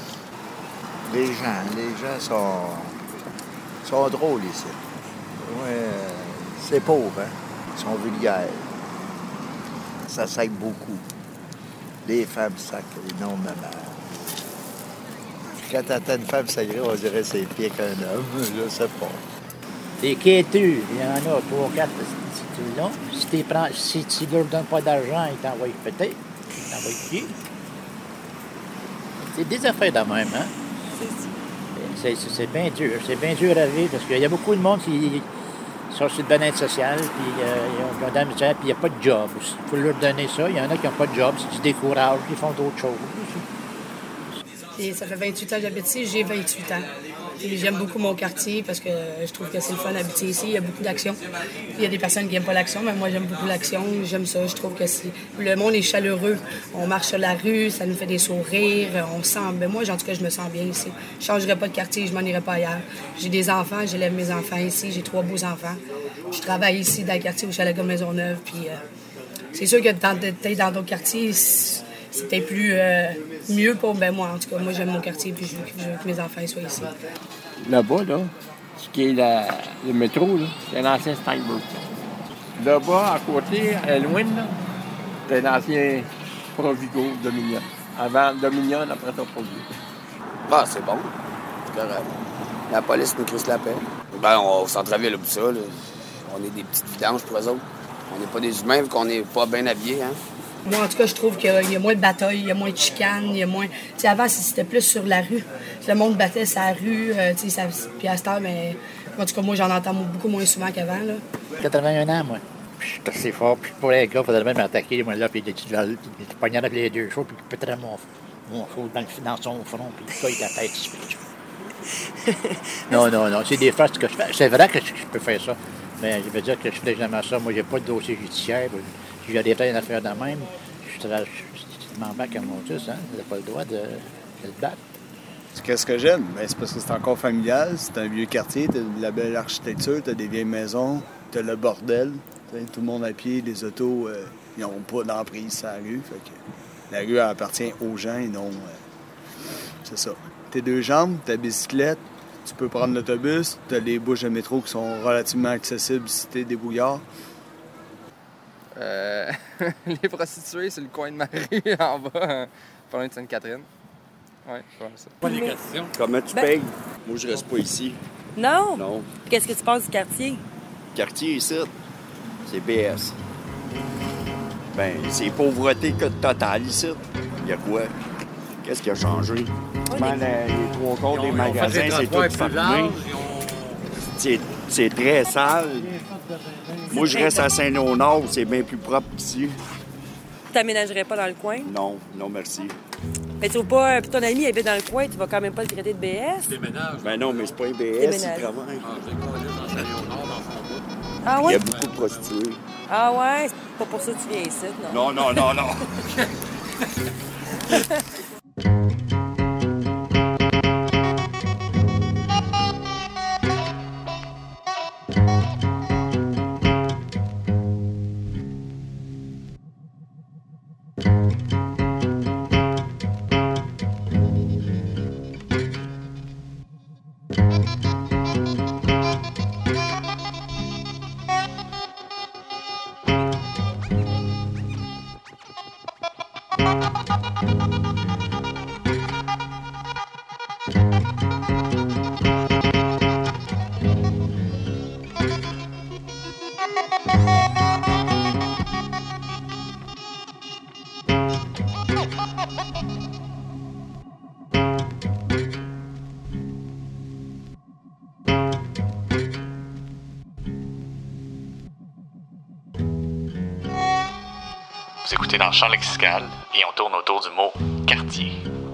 Les gens, les gens sont, sont drôles ici. Ouais, euh, c'est pauvre, hein. Ils sont vulgaires. Ça sac beaucoup. Les femmes sacrent énormément. Quand t'entends une femme sacrée, on dirait que c'est pire qu'un homme. Je sais pas. Les quêteux, il y en a trois, quatre, si tu l'as. Si tu prends, si tu leur donnes pas d'argent, ils t'envoient péter. Ils t'envoient chier. C'est des affaires de même, hein? C'est, c'est, c'est bien dur. C'est bien dur à vivre parce qu'il y a beaucoup de monde qui sont sur le bien-être social, puis euh, ils ont de la misère, puis il n'y a pas de job. Il faut leur donner ça. Il y en a qui n'ont pas de job, c'est du décourage, qui font d'autres choses. Et ça fait vingt-huit ans que j'habite ici, j'ai vingt-huit ans. Et j'aime beaucoup mon quartier parce que je trouve que c'est le fun d'habiter ici. Il y a beaucoup d'action. Il y a des personnes qui n'aiment pas l'action, mais moi, j'aime beaucoup l'action. J'aime ça. Je trouve que c'est... le monde est chaleureux. On marche sur la rue, ça nous fait des sourires. On sent... Ben moi, en tout cas, je me sens bien ici. Je ne changerais pas de quartier, je m'en irais pas ailleurs. J'ai des enfants, j'élève mes enfants ici. J'ai trois beaux enfants. Je travaille ici dans le quartier Hochelaga Maisonneuve. Puis euh, c'est sûr que dans, peut-être dans d'autres quartiers, c'était plus euh, mieux pour ben moi. En tout cas, moi, j'aime mon quartier puis je veux, je veux que mes enfants soient ici. Là-bas, là, ce qui est la, le métro, là, c'est l'ancien Steinberg. Là-bas, à côté, à loin, là, c'est l'ancien Provigo Dominion. Avant Dominion, après ça, Provigo. Ah, c'est bon. C'est correct. La police nous crisse la paix. Ben, on centre-ville, tout ça, là. On est des petites vidanges pour eux autres. On n'est pas des humains vu qu'on n'est pas bien habillés, hein. Moi, en tout cas, je trouve qu'il y a moins de batailles, il y a moins de chicanes, il y a moins... Tu sais, avant, c'était plus sur la rue. Le monde battait sa rue, euh, tu sais, ça... puis à cette heure, mais... En tout cas, moi, j'en entends beaucoup moins souvent qu'avant, là. quatre-vingt-un ans, moi. Puis je suis assez fort, puis pour les gars, il faudrait même m'attaquer, moi, là, puis des petites valeurs, puis des poignards avec les deux chevaux, puis il pèterait mon, mon faux dans, dans son front, puis tout ça, il la tête. Non, non, non, c'est des phrases que je fais. C'est vrai que je, je peux faire ça, mais je veux dire que je fais jamais ça. Moi, j'ai pas de dossier judiciaire. Si j'avais une affaire de même, je, je, je m'embarque à mon fils, hein. J'ai pas le droit de, de le battre. Qu'est-ce que j'aime? Bien, c'est parce que c'est encore familial, c'est un vieux quartier, t'as de la belle architecture, t'as des vieilles maisons, t'as le bordel, tout le monde à pied, les autos, euh, ils n'ont pas d'emprise sur la rue. Fait que la rue elle appartient aux gens et non... Euh, c'est ça. Tes deux jambes, ta bicyclette, tu peux prendre l'autobus, t'as les bouches de métro qui sont relativement accessibles si t'es débrouillard. Euh, les prostituées, c'est le coin de ma rue en bas, hein, pas loin de Sainte-Catherine. Ouais, c'est pas ça. Pas les questions. Comment tu Ben- payes? Moi, je reste pas ici. Non? Non. Qu'est-ce que tu penses du quartier? Quartier ici, c'est B S. Ben, c'est pauvreté que totale ici. Il y a quoi? Qu'est-ce qui a changé? Ben, les, les trois quarts des Ils ont- ils ont fait magasins, des c'est trottoirs tout plus fermé. larges, C'est, c'est très sale. Moi, je reste à Saint-Léonard, c'est bien plus propre qu'ici. Tu t'aménagerais pas dans le coin? Non, non, merci. Mais tu trouves pas, puis ton ami habite dans le coin, tu vas quand même pas le traiter de B S? Ben non, mais c'est pas un B S, Déménage. il travaille. Ah Il y ouais? a beaucoup de prostituées. Ah ouais? C'est pas pour ça que tu viens ici, non? Non, non, non, non. Vous écoutez dans le champ lexical et on tourne autour du mot quartier.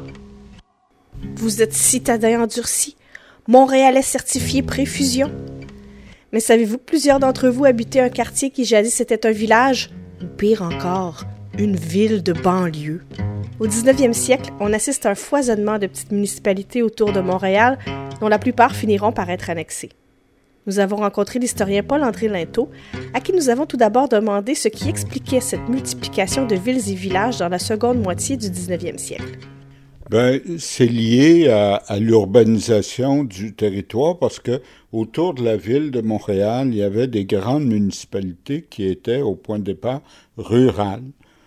Vous êtes citadin endurci, Montréalais certifié préfusion. Mais savez-vous que plusieurs d'entre vous habitaient un quartier qui jadis était un village, ou pire encore, une ville de banlieue? Au dix-neuvième siècle, on assiste à un foisonnement de petites municipalités autour de Montréal, dont la plupart finiront par être annexées. Nous avons rencontré l'historien Paul-André Linteau, à qui nous avons tout d'abord demandé ce qui expliquait cette multiplication de villes et villages dans la seconde moitié du dix-neuvième siècle. Ben, c'est lié à, à l'urbanisation du territoire parce que autour de la ville de Montréal, il y avait des grandes municipalités qui étaient au point de départ rurales,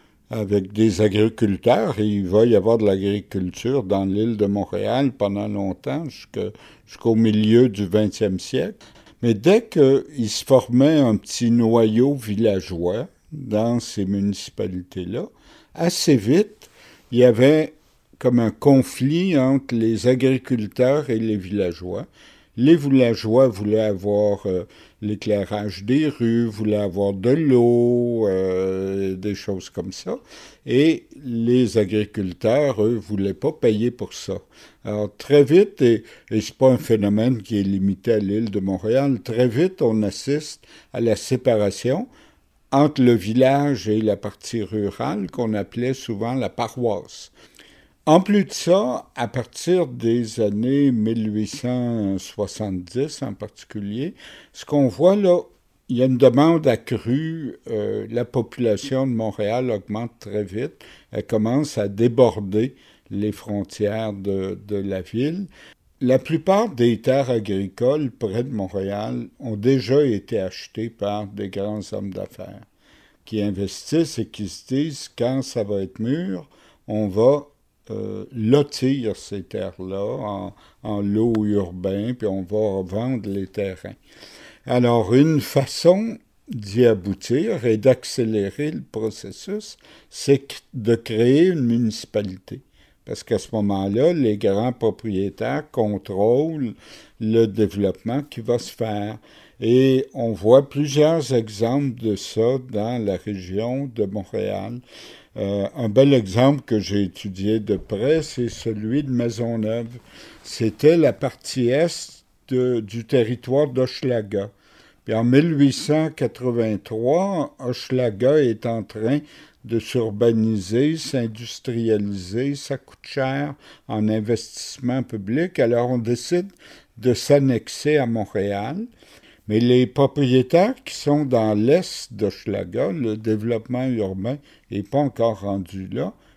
avec des agriculteurs, et il va y avoir de l'agriculture dans l'île de Montréal pendant longtemps, jusqu'à, jusqu'au milieu du vingtième siècle. Mais dès qu'il se formait un petit noyau villageois dans ces municipalités-là, assez vite, il y avait comme un conflit entre les agriculteurs et les villageois. Les villageois voulaient avoir euh, l'éclairage des rues, voulaient avoir de l'eau, euh, des choses comme ça. Et les agriculteurs, eux, voulaient pas payer pour ça. Alors, très vite, et, et c'est pas un phénomène qui est limité à l'île de Montréal, très vite, on assiste à la séparation entre le village et la partie rurale, qu'on appelait souvent la paroisse. En plus de ça, à partir des années mille huit cent soixante-dix en particulier, ce qu'on voit là, il y a une demande accrue. Euh, la population de Montréal augmente très vite. Elle commence à déborder les frontières de, de la ville. La plupart des terres agricoles près de Montréal ont déjà été achetées par des grands hommes d'affaires qui investissent et qui se disent, quand ça va être mûr, on va Euh, lotir ces terres-là en, en lots urbains, puis on va vendre les terrains. Alors, une façon d'y aboutir et d'accélérer le processus, c'est de créer une municipalité. Parce qu'à ce moment-là, les grands propriétaires contrôlent le développement qui va se faire. Et on voit plusieurs exemples de ça dans la région de Montréal. Euh, un bel exemple que j'ai étudié de près, c'est celui de Maisonneuve. C'était la partie est de, du territoire d'Hochelaga. Puis en mille huit cent quatre-vingt-trois, Hochelaga est en train de s'urbaniser, s'industrialiser, ça coûte cher en investissement public, alors on décide de s'annexer à Montréal. Mais les propriétaires qui sont dans l'est d'Hochelaga, le développement urbain n'est pas encore rendu là,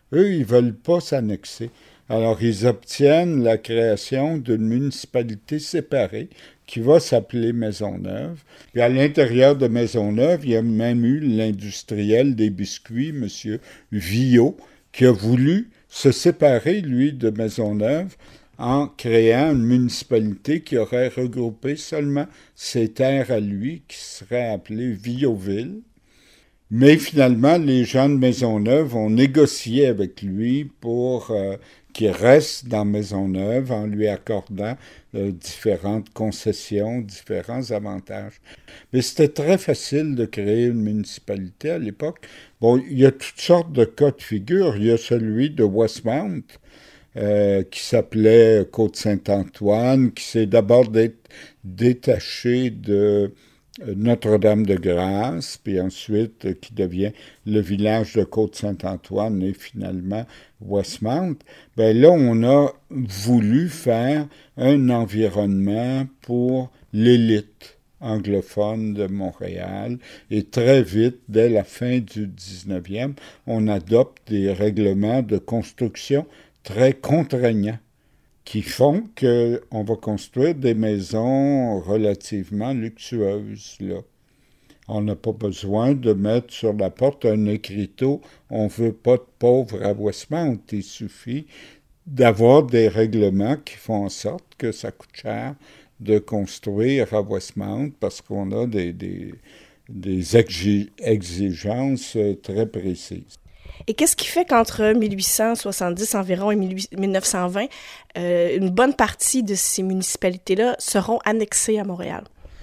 eux, ils ne veulent pas s'annexer. Alors, ils obtiennent la création d'une municipalité séparée qui va s'appeler Maisonneuve. Puis à l'intérieur de Maisonneuve, il y a même eu l'industriel des biscuits, M. Villot, qui a voulu se séparer, lui, de Maisonneuve en créant une municipalité qui aurait regroupé seulement ses terres à lui, qui serait appelée Villotville. Mais finalement, les gens de Maisonneuve ont négocié avec lui pour euh, qu'il reste dans Maisonneuve en lui accordant euh, différentes concessions, différents avantages. Mais c'était très facile de créer une municipalité à l'époque. Bon, il y a toutes sortes de cas de figure. Il y a celui de Westmount, euh, qui s'appelait Côte-Saint-Antoine, qui s'est d'abord dé- détaché de Notre-Dame-de-Grâce, puis ensuite euh, qui devient le village de Côte-Saint-Antoine et finalement Westmount. Bien là, on a voulu faire un environnement pour l'élite anglophone de Montréal et très vite, dès la fin du dix-neuvième, on adopte des règlements de construction très contraignants qui font qu'on va construire des maisons relativement luxueuses, là. On n'a pas besoin de mettre sur la porte un écriteau « On ne veut pas de pauvres à Westmount ». Il suffit d'avoir des règlements qui font en sorte que ça coûte cher de construire à Westmount parce qu'on a des, des, des exigences très précises. Et qu'est-ce qui fait qu'entre mille huit cent soixante-dix environ et mille neuf cent vingt, euh, une bonne partie de ces municipalités-là seront annexées à Montréal?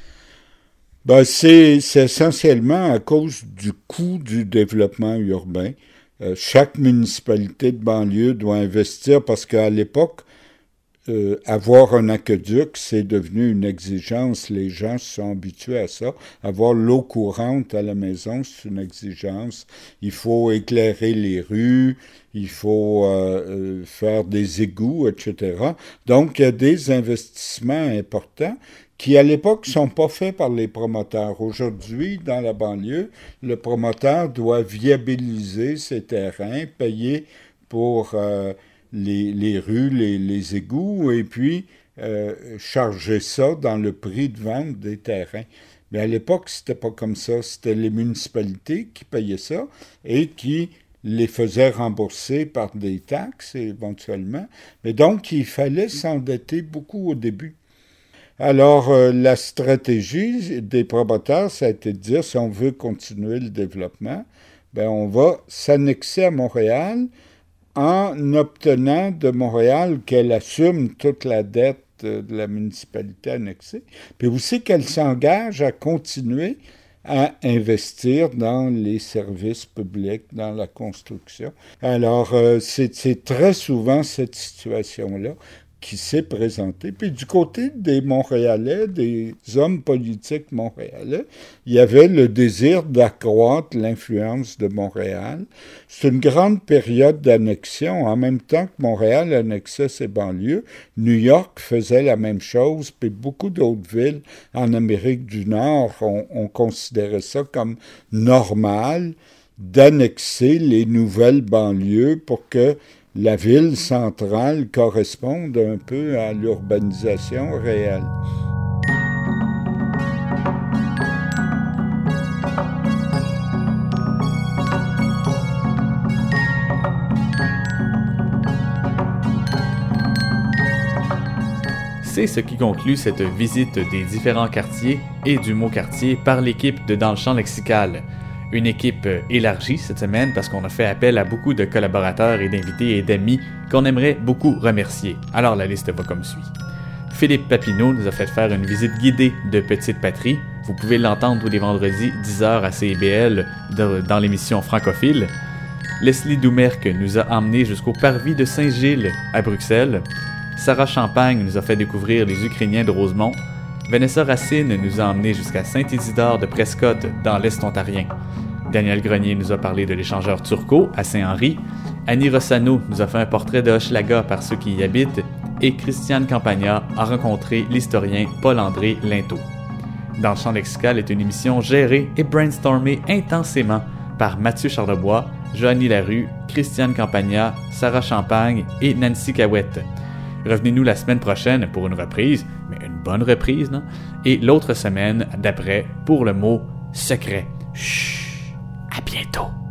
Ben, c'est, c'est essentiellement à cause du coût du développement urbain. Euh, chaque municipalité de banlieue doit investir parce qu'à l'époque, Euh, avoir un aqueduc, c'est devenu une exigence. Les gens se sont habitués à ça. Avoir l'eau courante à la maison, c'est une exigence. Il faut éclairer les rues, il faut euh, euh, faire des égouts, et cetera. Donc, il y a des investissements importants qui, à l'époque, ne sont pas faits par les promoteurs. Aujourd'hui, dans la banlieue, le promoteur doit viabiliser ses terrains, payer pour euh, les, les rues, les, les égouts, et puis euh, charger ça dans le prix de vente des terrains. Mais à l'époque, c'était pas comme ça. C'était les municipalités qui payaient ça et qui les faisaient rembourser par des taxes éventuellement. Mais donc, il fallait s'endetter beaucoup au début. Alors, euh, la stratégie des promoteurs, ça a été de dire, si on veut continuer le développement, ben on va s'annexer à Montréal en obtenant de Montréal qu'elle assume toute la dette de la municipalité annexée, puis aussi qu'elle s'engage à continuer à investir dans les services publics, dans la construction. Alors, euh, c'est, c'est très souvent cette situation-là qui s'est présentée. Puis du côté des Montréalais, des hommes politiques montréalais, il y avait le désir d'accroître l'influence de Montréal. C'est une grande période d'annexion. En même temps que Montréal annexait ses banlieues, New York faisait la même chose, puis beaucoup d'autres villes en Amérique du Nord, on, on considérait ça comme normal d'annexer les nouvelles banlieues pour que la ville centrale corresponde un peu à l'urbanisation réelle. C'est ce qui conclut cette visite des différents quartiers et du mot quartier par l'équipe de Dans le champ lexical. Une équipe élargie cette semaine parce qu'on a fait appel à beaucoup de collaborateurs et d'invités et d'amis qu'on aimerait beaucoup remercier. Alors la liste va comme suit. Philippe Papineau nous a fait faire une visite guidée de Petite Patrie. Vous pouvez l'entendre tous les vendredis dix heures à C I B L dans l'émission Francophile. Leslie Doumerc nous a emmenés jusqu'au parvis de Saint-Gilles à Bruxelles. Sarah Champagne nous a fait découvrir les Ukrainiens de Rosemont. Vanessa Racine nous a emmenés jusqu'à Saint-Isidore de Prescott dans l'Est ontarien. Daniel Grenier nous a parlé de l'échangeur Turcot à Saint-Henri. Annie Rossano nous a fait un portrait de Hochelaga par ceux qui y habitent. Et Christiane Campagna a rencontré l'historien Paul-André Linteau. Dans le champ lexical est une émission gérée et brainstormée intensément par Mathieu Charlebois, Joanie Larue, Christiane Campagna, Sarah Champagne et Nancy Cahouette. Revenez-nous la semaine prochaine pour une reprise, mais une bonne reprise, non? Et l'autre semaine d'après pour le mot secret. Chut! À bientôt!